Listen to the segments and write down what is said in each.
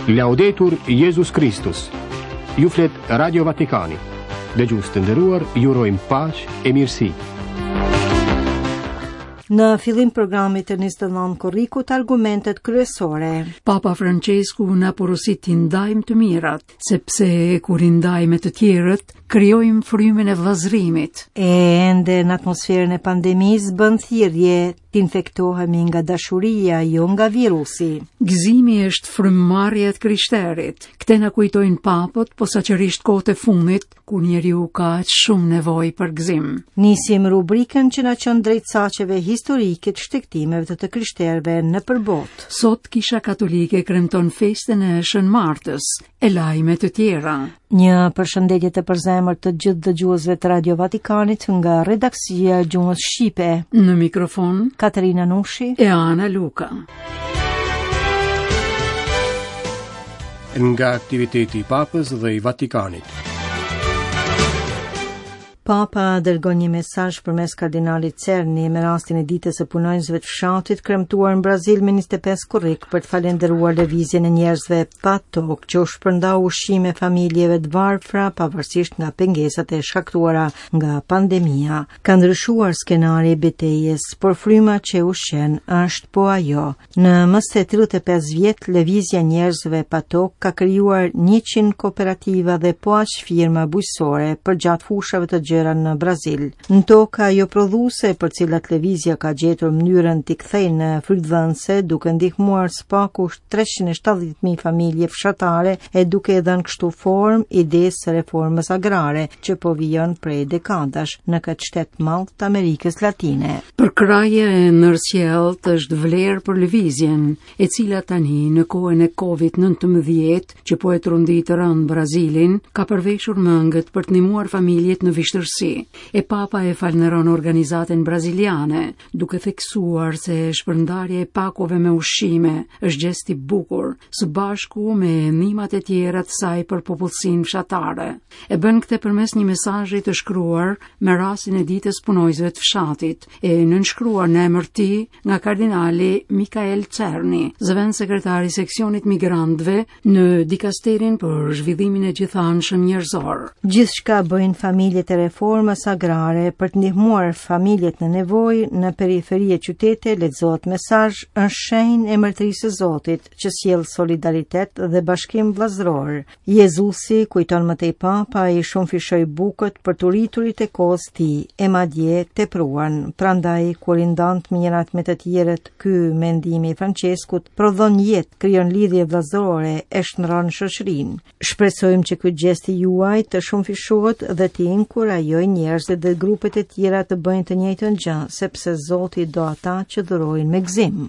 Laudetur Jesus Christus. Ju flet Radio Vatikani. Dëgjues të nderuar, ju urojmë paqë e mirësi. Në fillim programit të 29 korrikut argumentet kryesore. Papa Francesku na porosit t'i ndajmë të mirat, sepse kur i ndajmë të tjerët, krijojmë frymën e vllazërimit. E ende në atmosferën e pandemisë bën thirrje t'infektohemi nga dashuria, jo nga virusi. Gëzimi është frymëmarrja e krishterit. Këtë na kujtojnë papët, posaçërisht kohët e fundit, kur njeriu ka aq shumë nevojë për gëzim. Nisim rubrikën që na çon drejt saqeve historike të shtektimeve të krishterëve në përbot. Sot Kisha Katolike kremton festën e Shën Martës, e lajme të tjera. Një përshëndetje të përzemërt të gjithë dëgjuesve të Radio Vatikanit nga redaksia e Gjuhës Shqipe. Në mikrofon Katerina Nushi e Ana Luka. Nga aktiviteti i Papës dhe i Vatikanit. Papa dërgon një mesazh përmes kardinalit Cerni me rastin e ditës së punonjësve të fshatit kremtuar në Brazil me 25 korrik për të falendëruar lëvizjen e njerëzve pa tokë që u shpërndau ushqime familjeve të varfra pavarësisht nga pengesat e shkaktuara nga pandemia. Ka ndryshuar skenari i betejës, por fryma që ushqen është po ajo. Në më se 35 vjet lëvizja e njerëzve pa tokë ka krijuar 100 kooperativa dhe po aq firma bujqësore për gjatë fushave të në Brazil. Në toka jo prodhuese për cilat lëvizja ka gjetur mënyrën t'i kthejë në frytdhënëse duke ndihmuar spaku 370.000 familje fshatare e duke dhënë kështu formë idesë së reformës agrare që po vijon prej dekadash në këtë shtet madh të Amerikës Latine. Përkraje e ndërsjellët është vlerë për lëvizjen, e cila tani në kohën e Covid-19 që po e trondit rënd Brazilin, ka përveshur mëngët për të ndihmuar familjet në vështirësi. E Papa e falënderon organizatën braziliane, duke theksuar se shpërndarja e pakove me ushqime është gest i bukur, së bashku me ndihmat e tjera të saj për popullsinë fshatare. E bën këtë përmes një mesazhi të shkruar me rastin e ditës punonjësve të fshatit, e nënshkruar në emër të tij nga kardinali Mikael Cerni, zëvend sekretari i seksionit migrantëve në dikasterin për zhvillimin e gjithanshëm njerëzor. Gjithçka bëjnë familjet e reformës agrare për të ndihmuar familjet në nevojë në periferi e qytete, lexohet mesazh është shenjë e mërtërisë së Zotit që sjell solidaritet dhe bashkim vllazëror. Jezusi, kujton më tej Papa, i shumë fishoi bukët për të rriturit e kohës tij, e madje tepruan. Prandaj kur i ndant me njërat me të tjerët, ky mendimi i Franceskut prodhon jetë, krijon lidhje vllazërore, e shndron shoqërinë. Shpresojmë që ky gest i juaj të shumë fishohet dhe të inkurajoj njerëzit dhe grupet e tjera të bëjnë të njëjtën gjë, sepse Zoti do ata që dhurojnë me gëzim.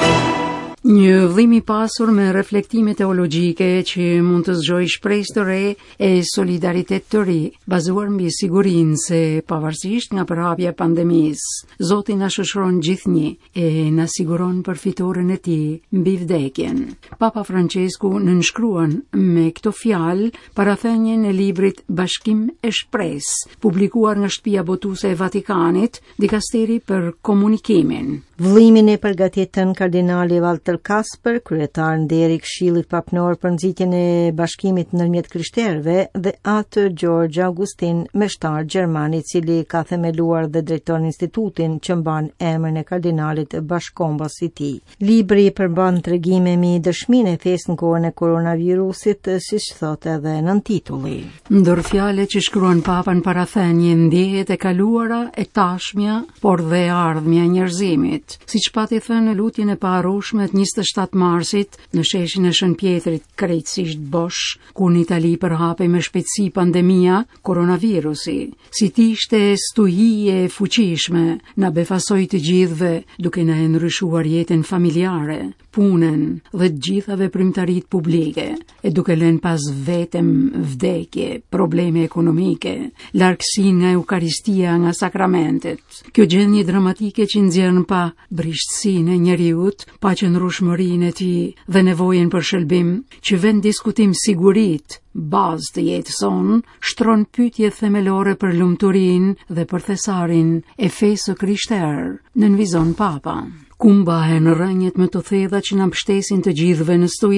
Një vëllim i pasur me reflektime teologjike që mund të zgjojë shpresë të re e solidaritet të ri, bazuar mbi sigurinë se pavarësisht nga përhapja e pandemisë, Zoti na shoqëron gjithnjë e na siguron përfituaren e tij mbi vdekjen. Papa Francesku nënshkruan me këto fjalë parathënien e librit Bashkim e Shpresë, publikuar nga Shtëpia Botuese e Vatikanit, dikasteri për komunikimin. Vëllimin e përgatitën kardinali Walter Kasper, kryetar nderi i Këshillit Papnor për nxitjen e bashkimit ndërmjet krishterëve, dhe atë George Augustin, meshtar gjerman i cili ka themeluar dhe drejton institutin që mban emrin e kardinalit bashkombës i tij. Libri përmban tregime mbi dëshminë e fesë në kohën e koronavirusit, siç thotë edhe nën titulli. Ndër fjalët që shkruan Papa në parathënie ndjehet e kaluara, e tashmja, por dhe e ardhmja e njerëzimit. Siç pati thënë në lutjen e paharrueshme të 27 marsit në sheshin e Shën Pjetrit, krejtësisht bosh, ku në Itali përhapej me shpejtësi pandemia koronavirusi. Si t'ishte stuhie e fuqishme, na befasoi të gjithëve, duke na ndryshuar jetën familjare, punën dhe të gjitha veprimtaritë publike, e duke lënë pas vetëm vdekje, probleme ekonomike, largësinë nga Eukaristia, nga sakramentet. Kjo gjendje dramatike që nxjerr pa brishtësinë e njeriut, pa qëndrueshmërinë e tij dhe nevojën për shëlbim, që vend diskutim sigurit, bazë të jetës sonë, shtron pyetje themelore për lumturinë dhe për thesarin e fesë krishterë, nënvizon Papa. Ku mbahen rrënjët më të thella që na mbështesin të gjithëve në stuhi.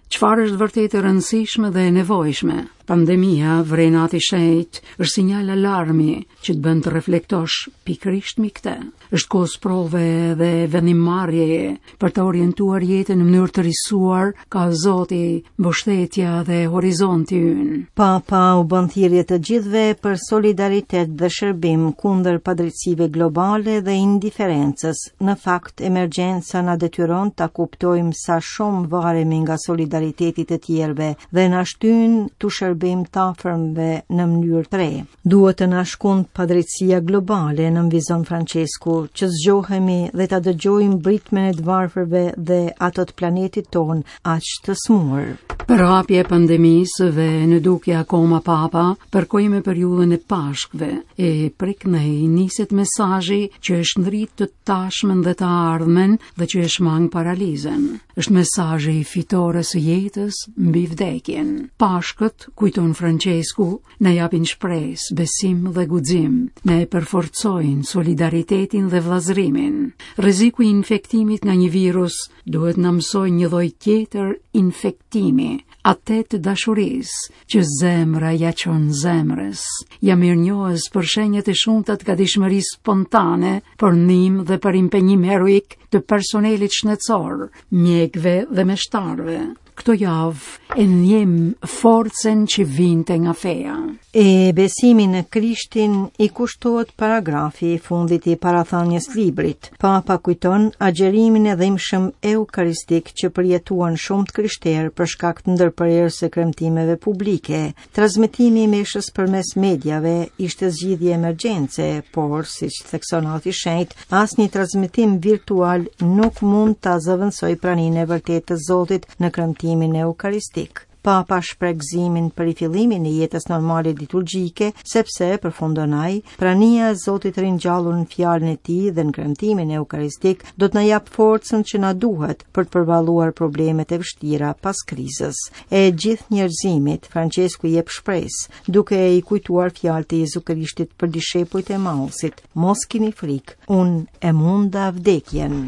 Çfarë është vërtet e rëndësishme dhe e nevojshme? Pandemia, vrenat i shenjt, është sinjal alarmi që të bën të reflektosh pikërisht mbi këtë. Është kohë sprove dhe vendimmarrjeje për të orientuar jetën në mënyrë të risuar ka Zoti, mbështetja dhe horizonti ynë. Papa u bën thirrje të gjithëve për solidaritet dhe shërbim kundër padrejtësive globale dhe indiferencës. Në fakt, emergjenca na detyron ta kuptojmë sa shumë varemi nga solidariteti të tjerëve dhe na shtyn të shërbim të afërmve në mënyrë të re. Duhet të na shkund padrejtësia globale, nënvizon Francesku, që zgjohemi dhe ta dëgjojmë britmen e të varfërve dhe ato të planetit ton aq të smur. Për hapje e pandemisë dhe në duke akoma Papa, përkojmë periudhën e Pashkëve e prek nej niset mesazhi që është ndrit të tashmen dhe të ardhmen dhe që është mang paralizën. Është mesazhi i fitores së jetës mbi vdekjen. Pashkët, kujton Francesku, na japin shpresë, besim dhe guxim, na e përforcojnë solidaritetin dhe vllazërimin. Rreziku i infektimit nga një virus duhet na mësojë një lloj tjetër infektimi, atë të dashurisë që zemra ja çon zemrës. Ja mirënjohës për shenjat e shumta të gatishmërisë spontane, për ndihmë dhe për impenjim heroik të personelit shëndetësor, mjekëve dhe meshtarëve. Këto javë e ndjem forcen që vinte nga feja. E besimi në Krishtin i kushtohet paragrafi i fundit i parathënies librit. Papa kujton agjerimin e dhimbshëm eukaristik që përjetuan shumë të krishterë për shkak të ndërprerjes së kremtimeve publike. Transmetimi i meshës përmes mediave ishte zgjidhje emergjence, por siç thekson Ati Shenjt, asnjë transmetim virtual nuk mund ta zëvendësojë praninë e vërtetë të Zotit në kremtimin eukaristik. Papa shpreh gëzimin për rifillimin e jetës normale liturgjike, sepse, përfundon ai, prania e Zotit ringjallur në fjalën e tij dhe në kremtimin eukaristik do të na jap forcën që na duhet për të përballuar problemet e vështira pas krizës. E gjithë njerëzimit, Francesku jep shpresë, duke i kujtuar fjalët e Jezu Krishtit për dishepujt e Emausit: mos keni frikë, unë e munda vdekjen.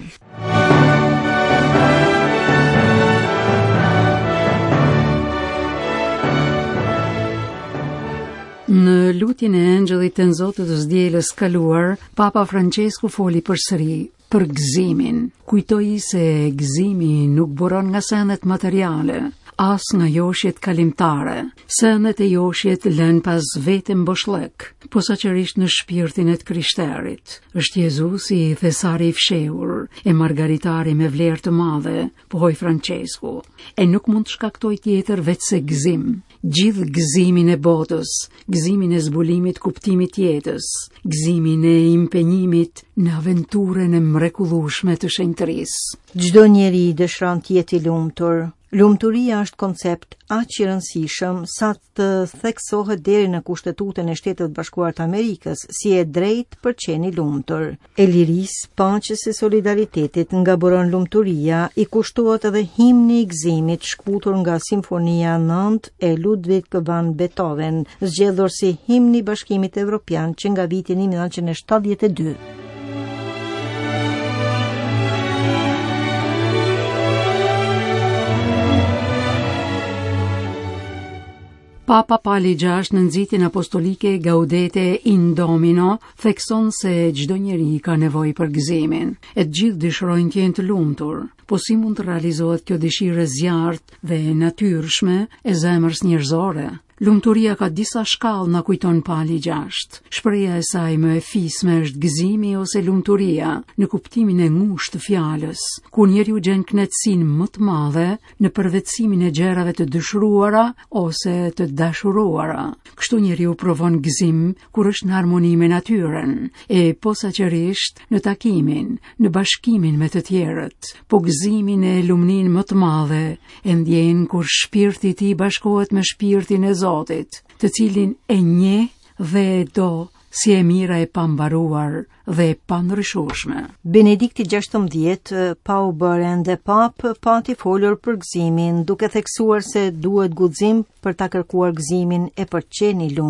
Në lutjen e Angellit të Nzotët të dielës kaluar, Papa Francesku foli përsëri për gëzimin. Kujtoi se gëzimi nuk buron nga senet materiale, as nga joshjet kalimtare. Senet e joshjet lën pas vetëm boshllëk, posaçërisht në shpirtin e të krishterit. Është Jezusi i thesari i fshehur, e margaritari me vlerë të madhe, pohoi Francesku, e nuk mund të shkaktoj tjetër veç se gëzim. Gjithë gëzimin e botës, gëzimin e zbulimit kuptimit jetës, gëzimin e impenjimit në aventurën e mrekullueshme të shenjtërisë. Çdo njeri dëshiron të jetë i lumtur. Lumturia është koncept aq i rëndësishëm sa të theksohet deri në Kushtetutën e Shtetit Bashkuar të Amerikës si e drejtë për qenë i lumtur. E lirisë, paqes e solidaritetit nga buron lumturia, i kushtohet edhe himni i gëzimit shkputur nga Simfonia 9 e Ludwig van Beethoven, zgjedhur si himni i Bashkimit Evropian që nga viti 1972. Papa Pali VI në nxitjen apostolike Gaudete in Domino thekson se çdo njeri ka nevojë për gëzimin. E të gjithë dëshirojnë të jenë të lumtur, po si mund të realizohet kjo dëshirë e zjarrt dhe natyrshme e zemrës njerëzore? Lumturia ka disa shkallë, na kujton Pali VI. Shpreha e saj më e fisme është gëzimi ose lumturia, në kuptimin e ngushtë të fjalës, ku njeriu gjen kënaqësinë më të madhe në përvetësimin e gjërave të dëshiruara ose të dashuruara. Kështu njeriu provon gëzim kur është në harmoni me natyrën, e posaçërisht në takimin, në bashkimin me të tjerët. Po gëzimin e lumnin më të madhe e ndjen kur shpirti i tij bashkohet me shpirtin e Zotit, të cilin e njeh dhe e do si e mira e pambaruar dhe e pandryshueshme. Benedikti 16 pa u bërë ende pap, pati folur për gëzimin, duke theksuar se duhet guxim për ta kërkuar gëzimin e për qenë i lum.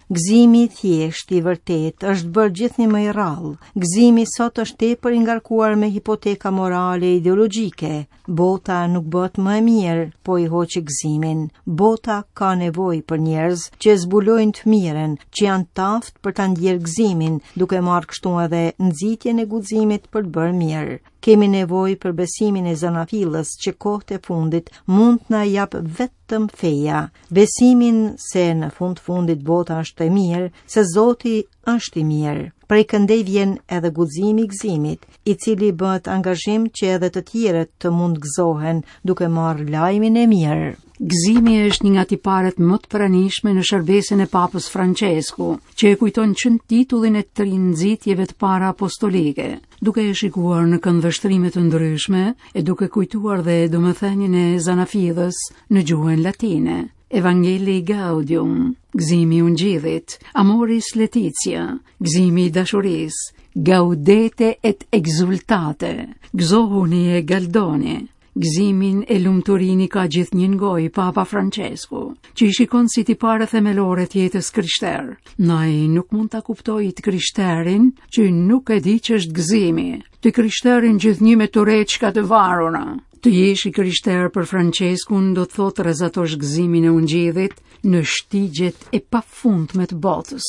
Gëzimi i thjesht i vërtet është bërë gjithnjë më i rrallë. Gëzimi sot është tepër i ngarkuar me hipoteka morale e ideologjike. Bota nuk bëhet më e mirë, po i hoqi gëzimin. Bota ka nevojë për njerëz që zbulojnë të mirën, që janë taft për ta ndjerë gëzimin, duke marrë kështu edhe nxitjen e guximit për të bërë mirë. Kemi nevojë për besimin e zanafillës që kohët e fundit mund të na jap vetëm feja. Besimin se në fundit bota është e mirë, se Zoti është i mirë. Prej këndej vjen edhe guximi i gëzimit, i cili bëhet angazhim që edhe të tjerët të mund gëzohen duke marrë lajmin e mirë. Gëzimi është një nga tiparet më të pranishme në shërbesin e Papës Francesku, që e kujton qënë titullin e të rinxitjeve të para apostolike, duke e shikuar në këndvështrime të ndryshme e duke kujtuar dhe domethënien e zanafillës në gjuhën latine. Evangelii Gaudium, gëzimi i ungjillit, Amoris Laetitia, gëzimi i dashurisë, Gaudete et exultate, gëzohuni e galdoni. Gëzimin e lumturini ka gjithnjë ngoj Papa Francesku, që i shikon si tipare themelore të jetës krishter. Ai nuk mund ta kuptojë të krishterin që nuk e di që është gëzimi, të krishterin gjithnjë me tureçka të varura. Të jesh i krishter për Franceskun do të thotë rrezatosh gëzimin e ungjillit në shtigjet e pafundme të botës.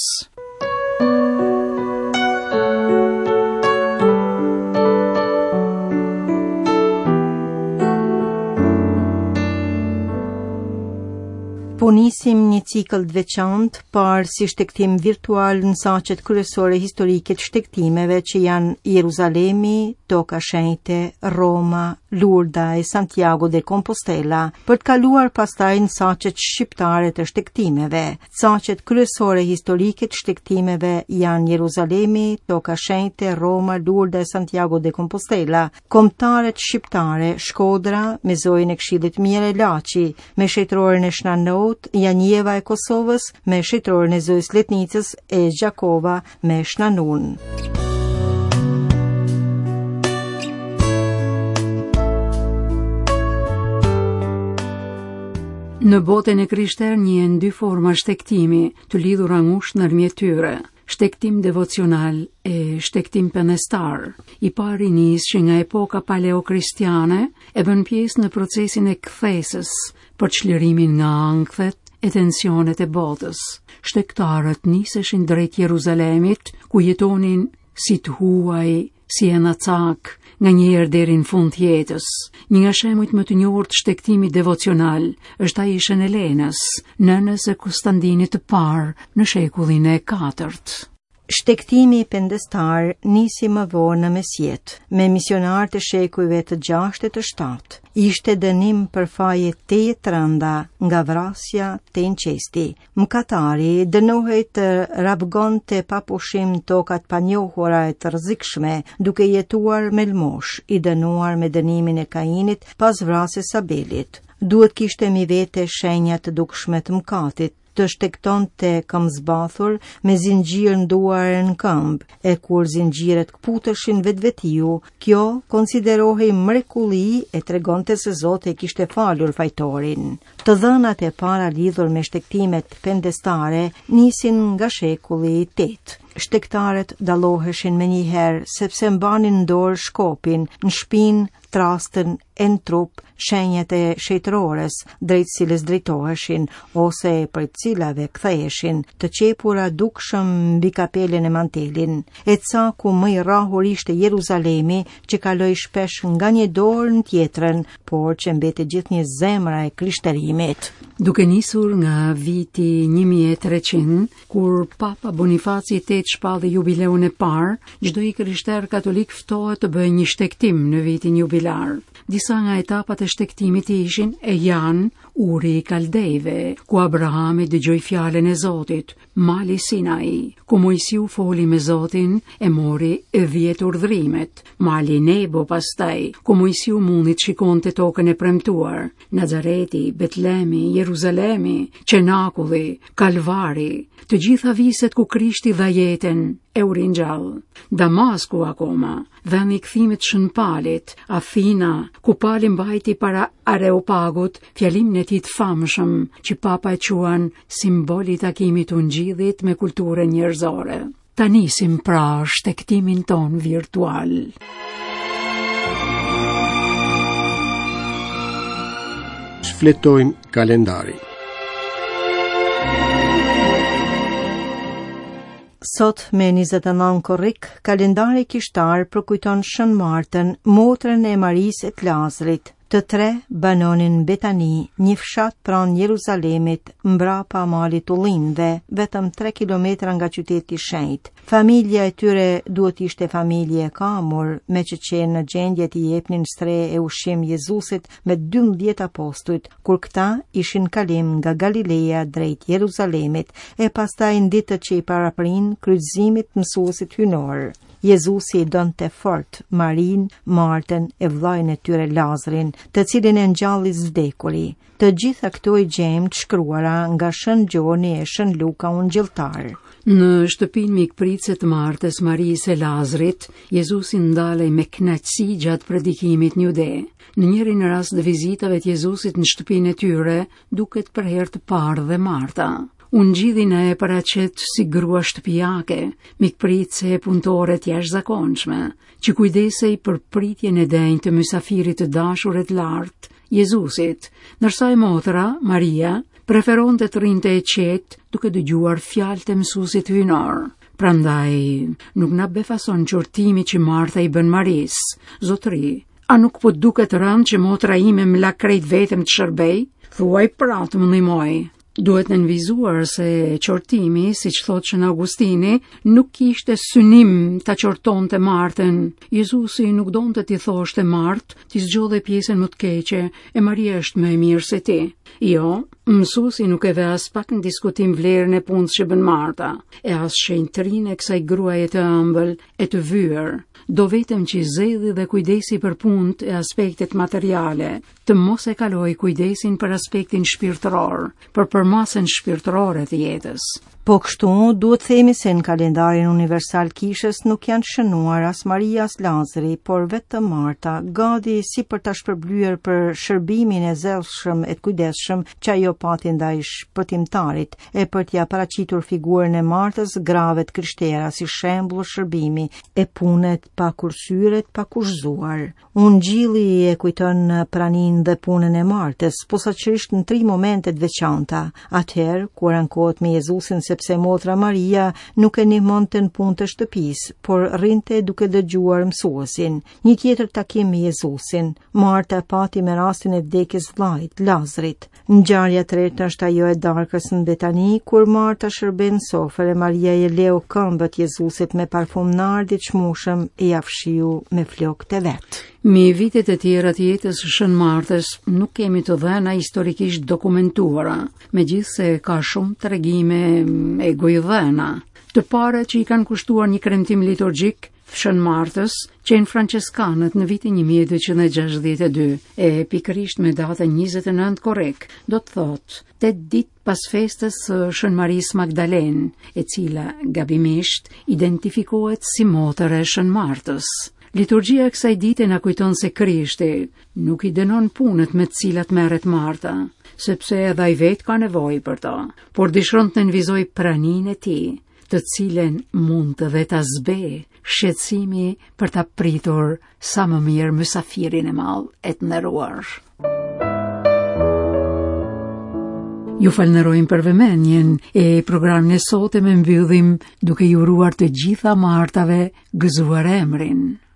Po nisim një cikël të veçantë par si shtektim virtual në saqet kryesore historike të shtektimeve që janë Jeruzalemi, Toka Shenjte, Roma, Lourdes e Santiago de Compostela, për të kaluar pastaj në saqet shqiptare të shtektimeve. Saqet kryesore historike të shtektimeve janë Jeruzalemi, Toka Shenjte, Roma, Lourdes e Santiago de Compostela. Kombëtaret shqiptare, Shkodra, me zojën e Këshillit Mire Laçi, me shejtroren e Shnanot, Janjeva e Kosovës, me shejtroren e Zojës Letnicës e Gjakova me Shnanun. Në botën e krishter njihen dy forma shtektimi të lidhura ngushtë ndërmjet tyre. Shtektim devocional e shtektim penestar. I pari nis që nga epoka paleo-kristiane e bën pjesë në procesin e kthesës për çlirimin nga ankthet e tensionet e botës. Shtektarët niseshin drejt Jeruzalemit, ku jetonin si të huaj, si e nacak, nga njerë deri në fund jetës. Një nga shemujt më të njohur të shtektimit devocional është ai i Shën Elenës, nënës e Konstantinit të parë në shekullin e 4. Shtektimi pendestar nisi më vonë në mesjet, me misionarë të shekujve të 6 e të 7. Ishte dënim për faje teje të rënda, nga vrasja te incesti. Mëkatari dënohej të rabgonte pa pushim tokat pa njohura e të rrezikshme, duke jetuar me lmosh, i dënuar me dënimin e Kainit pas vrasjes së Abelit. Duhet kishte mi vete shenja të dukshme të mëkatit, të shtektonte këmbëzbathur me zinxhir në duar e në këmbë, e kur zinxhiret kputeshin vetvetiu, kjo konsiderohej mrekulli e tregonte se Zoti e kishte falur fajtorin. Të dhënat e para lidhur me shtektimet pendestare nisin nga shekulli i 8. Shtektarët dalloheshin me njëherë sepse mbanin në dorë shkopin, në shpinë, trastën, e në trup, shenjat e shejtërores, drejt cilës drejtoheshin, ose për cilave ktheheshin, të qepura dukshëm mbi kapelen e mantelin. E ca ku më i rrahur ishte Jeruzalemi, që kaloi shpesh nga një dorë në tjetrën, por që mbeti gjithnjë zemra e krishterimit. Duke nisur nga viti 1300, kur Papa Bonifaci VIII shpalli jubileun e parë, çdo i krishter katolik ftohet të bëjë një shtektim në vitin jubilar. Disa nga etapat e shtektimit ishin e janë uri i Kaldejve, ku Abrahami dëgjoi fjalën e Zotit, mali Sinai, ku Mojsiu foli me Zotin e mori 10 urdhrimet, mali Nebo pastaj, ku Mojsiu mundi të shikonte tokën e premtuar, Nazareti, Betlemi, Jeruzalemi, Qenakulli, Kalvari, të gjitha viset ku Krishti dha jetën e urin gjallë. Damasku akoma, vendi i kthimit Shënpalit, Athina, ku pali mbajti para Areopagut fjalimin e tij të famshëm që Papa e quan simboli i takimit të ngjidhit me kulturën njerëzore. Ta nisim pra shtektimin ton virtual. Shfletojmë kalendari. Sot me 29 korrik, kalendari kishtar përkujton Shën Martën, motrën e Marisë e të Lazarit. Të tre banonin Betani, një fshat pranë Jeruzalemit, mbrapa malit Tullinëve, vetëm 3 kilometra nga qyteti i shenjtë. Familja e tyre duhet ishte familje e kamur, me që qenë në gjendje të jepnin stre e ushqim Jezusit me 12 apostujt, kur këta ishin kalim nga Galileja drejt Jeruzalemit e pastaj në ditët që i paraprin kryqëzimit mësuesit hynor. Jezusi i donte fort Marin, Martën e vllajën e tyre Lazarin, të cilin e ngjalli vdekuri. Të gjitha këto i gjejmë të shkruara nga Shën Gjoni e Shën Luka Ungjilltar. Në shtëpinë mikpritëse të Martës, Marisë e Lazarit, Jezusi ndalej me kënaqësi gjatë predikimit në Jude. Në njërin rast të vizitave të Jezusit në shtëpinë e tyre, duket për herë të parë dhe Marta. Unë gjithin e paraqet si grua shtëpiake, mikpritëse e punëtore të jashtëzakonshme, që kujdesej për pritjen e denjë të mysafirit të dashurit lartë, Jezusit, ndërsa e motra, Maria, preferonte të rinte e qetë duke dëgjuar fjalët e mësuesit hynor. Prandaj, nuk na befason qortimi që Marta i bën Marisë. Zotëri, a nuk po duket rënd që motra ime më la krejt vetëm të shërbej? Thuaj pratë më ndihmoj. Duhet në nënvizuar se qortimi, si që thot Shën Augustini, nuk kishte synim ta qortonte Martën. Jezusi nuk donte t'i thoshte Martë, t'i zgjodhe pjesën më të keqe, e Maria është më e mirë se ti. Jo, mësuesi nuk e ve as pak në diskutim vlerën e punës që bën Marta, e as shenjtërinë e kësaj gruaje të ëmbël e të vyer. Do vetëm që zedhi dhe kujdesi për punët e aspektet materiale, të mos e kaloj kujdesin për aspektin shpirtëror, për përmasën shpirtërore të jetës. Po kështu, duhet themi se në kalendarin universal kishës nuk janë shënuar as Maria as Lazari, por vetëm Marta, gati si për ta shpërblyer për shërbimin e zellshëm e të kujdesshëm që ajo pati ndaj shpëtimtarit, e për t'ia paraqitur figurën e Martës grave të krishtera si shembull shërbimi e punet pa kursyret pa kushzuar. Ungjilli e kujton praninë dhe punën e Martës, posaçërisht në 3 momente të veçanta. Atëherë, kur ankohet me Jezusin sepse motra Maria nuk e ndihmonte në punë të shtëpisë, por rrinte duke dëgjuar mësuesin. Një tjetër takim me Jezusin, Marta pati me rastin e vdekjes vllajt, Lazarit. Ngjarja e tretë është ajo e darkës në Betani, kur Marta shërben sofër e Maria i leu këmbët Jezusit me parfum nardi të çmueshëm e ia fshiu me flokët e vet. Me vitet e tjera të jetës së Shën Martës nuk kemi të dhëna historikisht dokumentuara, megjithse ka shumë tregime e gojëdhëna. Të parët që i kanë kushtuar një kremtim liturgjik Shën Martës, qenë franceskanët në vitin 1262, e pikërisht me datën 29 korrik, do të thotë 8 ditë pas festës së Shën Marisë Magdalen, e cila gabimisht identifikohet si motër e Shën Martës. Liturgjia e kësaj dite na kujton se Krishti nuk i dënon punët me të cilat merret Marta, sepse edhe ai vetë ka nevojë për to, por dëshiron të nënvizoj praninë e tij, të cilën mund të vetë zbe shqetësimi për ta pritur sa më mirë mysafirin e madh e të nderuar. Ju falënderojmë për vëmendjen e programin e sotëm, e mbyllim duke ju uruar të gjitha martave gëzuar emrin.